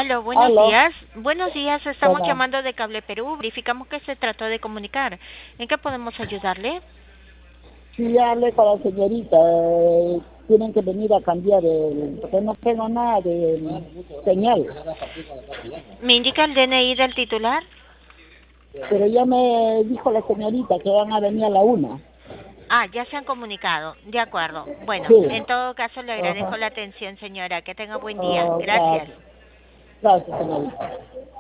Aló, buenos Aló, días. Buenos días, estamos bueno, llamando de Cable Perú. Verificamos que se trató de comunicar. ¿En qué podemos ayudarle? sí, ya hablé con la señorita, tienen que venir a cambiar porque no tengo nada de señal, ¿Me indica el DNI del titular? pero ya me dijo la señorita que van a venir a la una. Ah, ya se han comunicado. De acuerdo. Bueno, Sí, en todo caso le agradezco ajá, la atención, señora. Que tenga buen día. Gracias. gracias, gracias señorita.